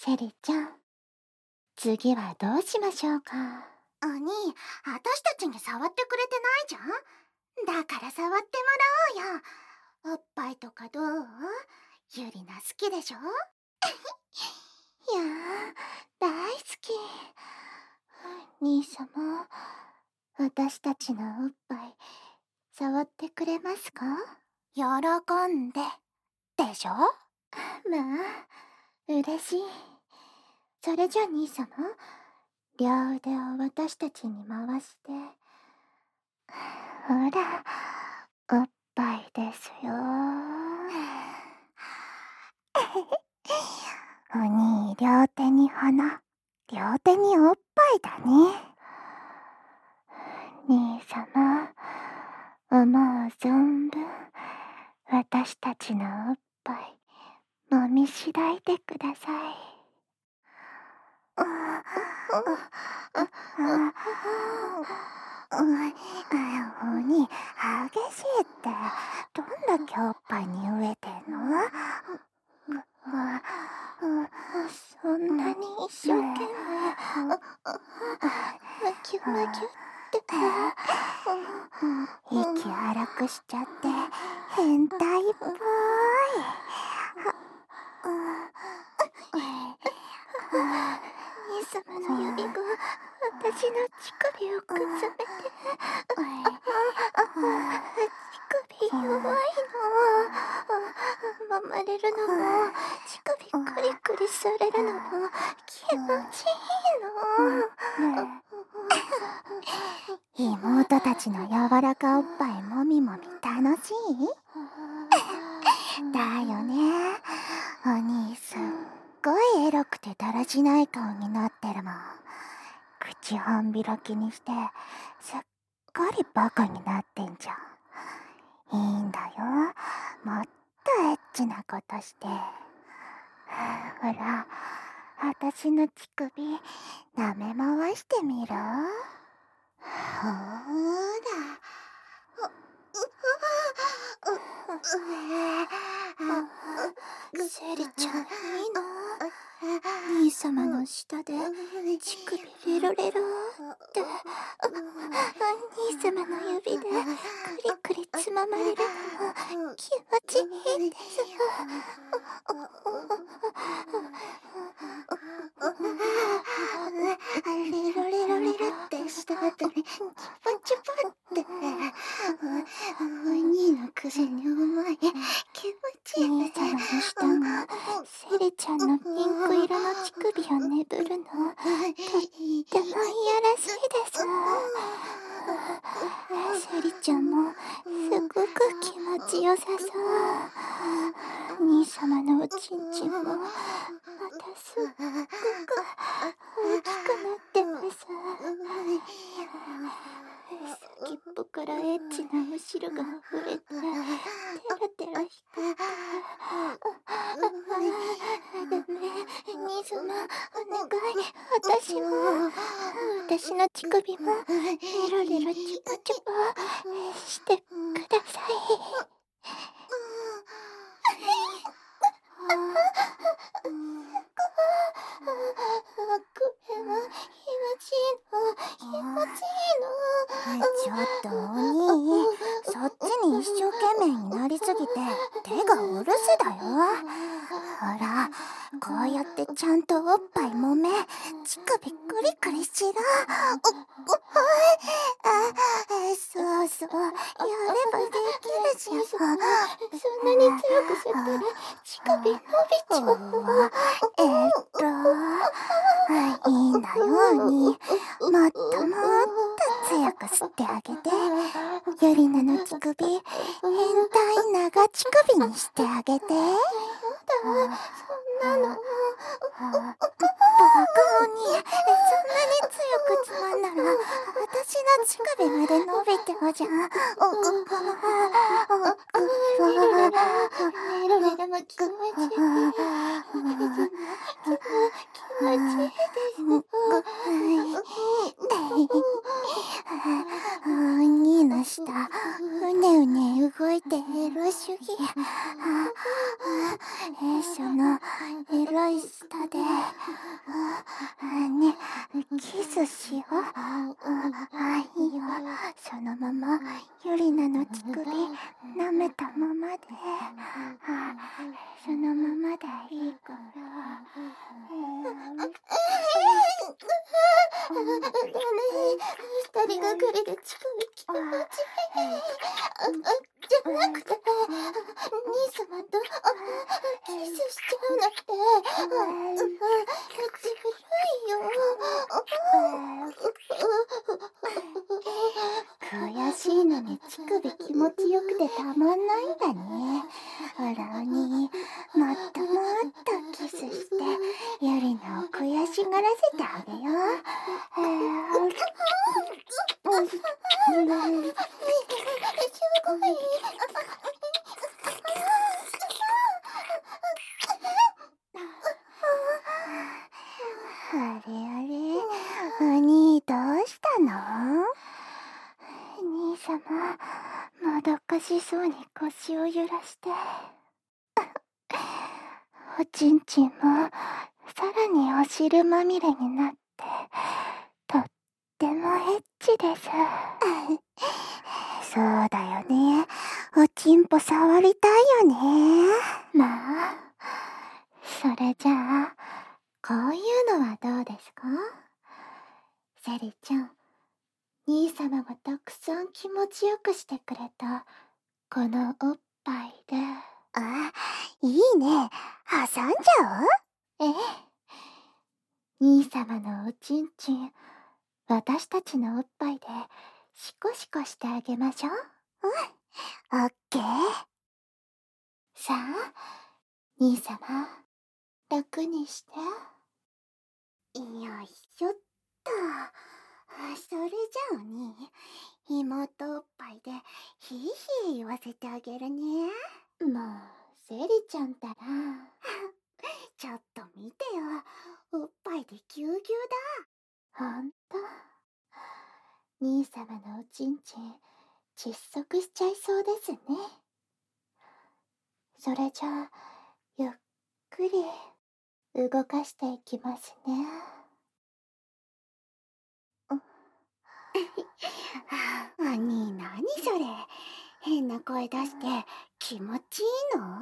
セリちゃん、次はどうしましょうか。 お兄、私たちに触ってくれてないじゃん。だから触ってもらおうよ。おっぱいとかどう？ゆりな好きでしょ？ いやー、大好き。兄様、私たちのおっぱい、触ってくれますか？ 喜んで、でしょ？ まあ、嬉しい。それじゃ兄様、両腕を私たちに回して。ほら、おっぱいですよ。お兄、両手に花、両手におっぱいだね。兄様、思う存分、私たちのおっぱい、揉みしだいてください。お兄、激しいって。どんだけおっぱいに飢えてんの？そんなに一生懸命、むきゅむきゅって。息荒くしちゃって、変態っぽい。兄様の指が私の乳首をくすめて。乳首弱いの。揉まれるのも、乳首クリクリされるのも気持ちいいの。妹たちの柔らかおっぱいもみもみ楽しい？だよね。お兄すっごいエロくてだらしない顔になってるもん。口半開きにしてすっかりバカになってんじゃん。いいんだよ。もっとエッチなことして。ほら、私の乳首舐め回してみろ。 ほーら。 セリちゃん、いいの？兄様の下で乳首レロレロって。兄様の指でクリクリつままれるのも気持ちいいです。 レロレロレロってした後にチュパチュパって。お兄のくせに重い。気持ちいい。 兄様の下がセリちゃんのピンク色の乳首をねぶるの、とってもいやらしいです。セリちゃんもすごく気持ちよさそう。兄様のおちんちんもまたすっごく大きくなってます。先っぽからエッチなお汁が溢れてテラテラ光って。ダメ、兄様、お願い、私の乳首もレロレロチュパチュパしてください。ちょっとお兄、そっちに一生懸命になりすぎて手がお留守だよ。ほら、こうやってちゃんとおっぱい揉め、乳首クリクリしろ。そうそう、やればできるじゃん。そんなに強く吸ったら乳首伸びちゃう。いいんだよお兄、もっともっと強く吸ってあげて。ゆりなの乳首、変態長乳首にしてあげて。やだ、そんなの。バカお兄、そんなに強くつまんなら私の乳首まで伸びてるじゃん。レロレロも気持ちいい。気持ちいいです。お兄の下、うねうね動いてエロ主義。そののエロい舌で、ね、キスしよう。いいよ。そのままユリナの乳首舐めたままで、そのままでいいから。 二人がかりで乳首気持ちいい。じゃなくて、兄様とキスしちゃうなんて、ずるいよ。 悔しいのに乳首気持ちよくてたまんないんだね。ほらお兄、もっともっとキスしてユリナを悔しがらせてあげよう。 すごい。 あれあれ、お兄どうしたの？兄様、もどかしそうに腰を揺らして。おちんちんもさらにお汁まみれになって、とってもエッチです。そうだよね。おちんぽ触りたいよね。まあ、それじゃあ、こういうのはどうですか？セリちゃん、兄様がたくさん気持ちよくしてくれたこのおっぱいで。いいね。挟んじゃおう？ええ。兄様のおちんちん、私たちのおっぱいでシコシコしてあげましょう。オッケー。さあ、兄様、楽にして。 よいしょっと。それじゃあね、妹おっぱいでヒーヒー言わせてあげるね。 もう、セリちゃんたら。 ちょっと見てよ。おっぱいでぎゅうぎゅうほんと。兄様のおちんちん、窒息しちゃいそうですね。それじゃあ、ゆっくり動かしていきますね。 だ。兄、なにそれ。変な声出して気持ちいいの？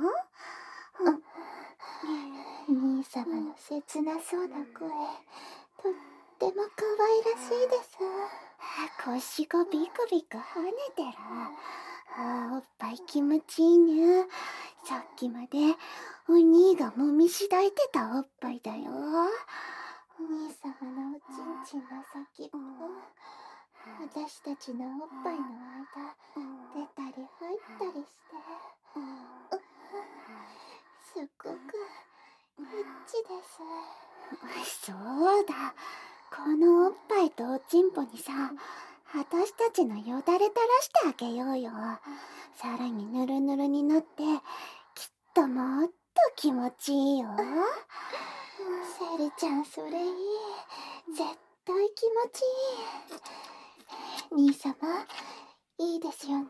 兄様の切なそうな声、とっても可愛らしいです。 腰がビクビク跳ねてる。おっぱい気持ちいいね。さっきまでお兄がもみしだいてたおっぱいだよ。 兄様のおちんちんの先っぽ、私たちのおっぱいの間、出たり入ったりして、すっごくエッチです。 そうだ。このおっぱいとおちんぽにさ、私たちのよだれ垂らしてあげようよ。さらにぬるぬるになって、きっともっと気持ちいいよ。 セリちゃん、それいい。絶対気持ちいい。兄様、いいですよね。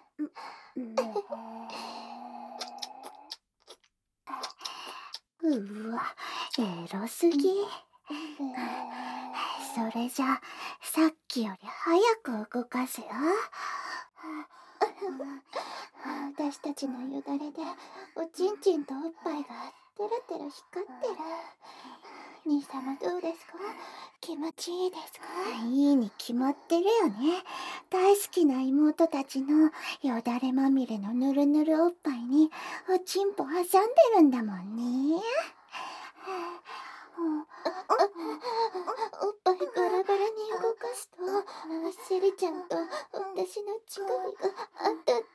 うわ、エロすぎ。それじゃ、さっきより早く動かすよ。 私たちのよだれでおちんちんとおっぱいがテラテラ光ってる。兄様どうですか？気持ちいいですか？ いいに決まってるよね。大好きな妹たちのよだれまみれのぬるぬるおっぱいにおちんぽ挟んでるんだもんね。 おっぱいバラバラに動かすと、セリちゃんと私の乳首が当たって。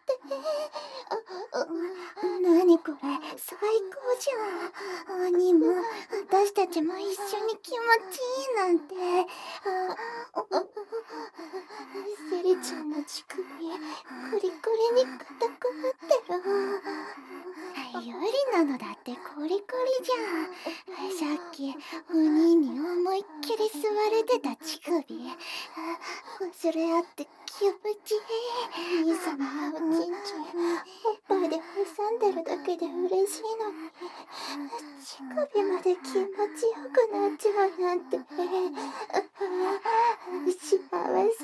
なにこれ、最高じゃん。兄も私たちも一緒に気持ちいいなんて。 セリちゃんの乳首、コリコリに硬くなってる。 ユリなのだってコリコリじゃん。さっきお兄に思いっきり吸われてた乳首、忘れ合って気気持ちいい。兄様のおちんちん、おっぱいで挟んでるだけで嬉しいのに、乳首まで気持ちよくなっちゃうなんて。幸せ。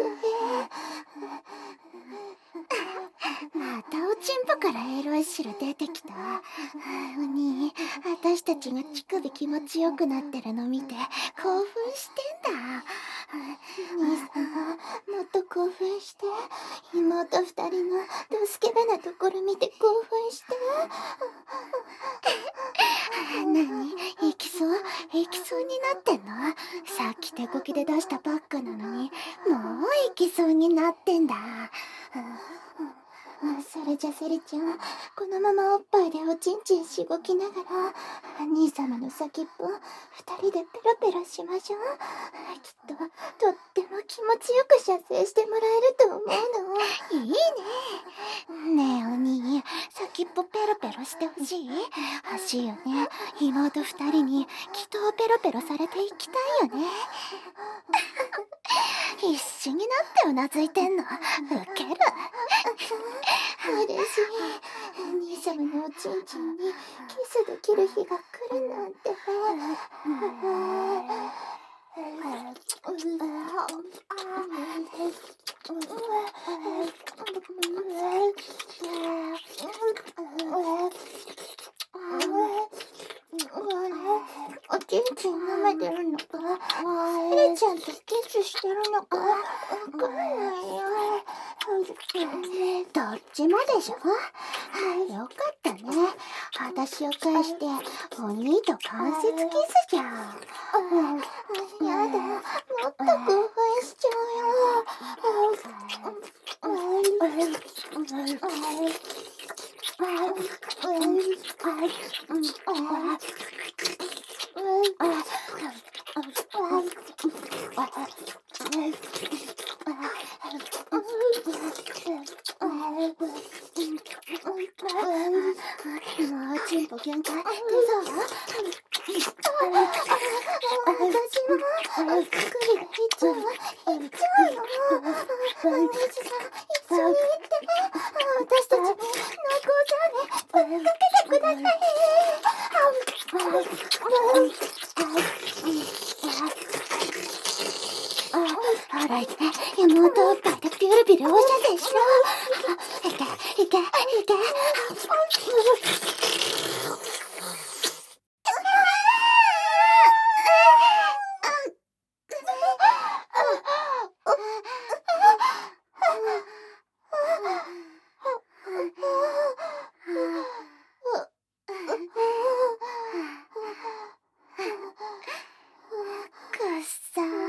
またおちんぽからエロい汁出てきた。お兄、私たちが乳首気持ちよくなってるの見て興奮してんだ。兄さん、もっと興奮して。妹二人のドスケベなところ見て興奮して。何？行きそうになってんの？さっき手こきで出したばっかなのに、もう行きそうになってんだ。それじゃセリちゃん、このままおっぱいでおちんちんしごきながら、兄様の先っぽ、二人でペロペロしましょう。きっと、とっても気持ちよく射精してもらえると思うの。いいね。ねえお兄、先っぽペロペロしてほしい？欲しいよね。妹二人に気筒ペロペロされていきたいよね。必死になってうなずいてんの。ウケる。嬉しい。兄様のおちんちんにキスできる日が来るなんて。おちんちん舐めてるのか、セリちゃんとキスしてるのか、わかんないよ。どっちもでしょ。よかったね。私を返してお兄と関節キスじゃん。やだ、もっと興奮しちゃうよ。もうちんぽ限界出そう。私も首がいっちゃうの。お兄さん、一緒に行って。私たちに濃厚ザーメンかけてください。ほら行って、妹おっぱいでピュルピュルおしゃせしろ。いけいけいけ。くっさー。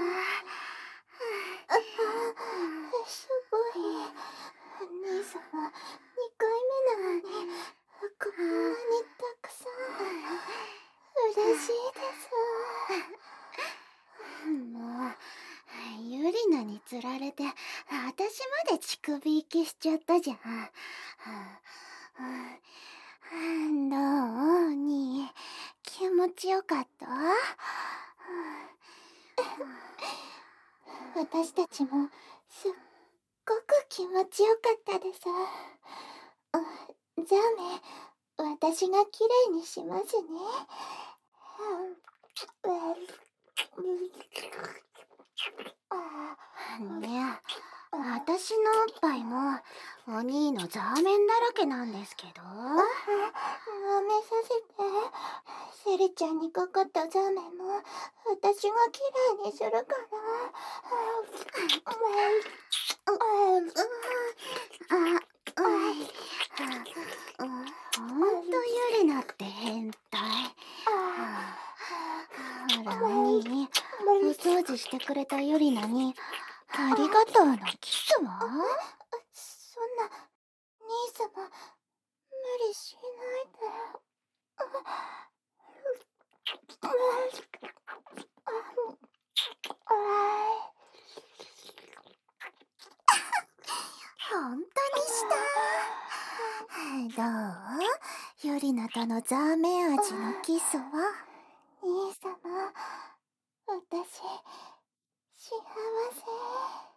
すごい。兄様、2回目なのに、こんなにたくさん。嬉しいです。もう、ユリナにつられて、私まで乳首行きしちゃったじゃん。どうに、気持ちよかった？私たちもすっごく気持ちよかったです。じゃあね、私がきれいにしますね。ねえ、私のおっぱいもお兄のザーメンだらけなんですけど。舐めさせて。セリちゃんにかかったザーメンも私がきれいにするから。ほんとユリナって変態。ほらお兄、お掃除してくれたユリナにありがとうのキスは？そんな、兄様、無理しないで。ほんとにした。どう？ユリナとのザーメン味のキスは？兄様、私、幸せ。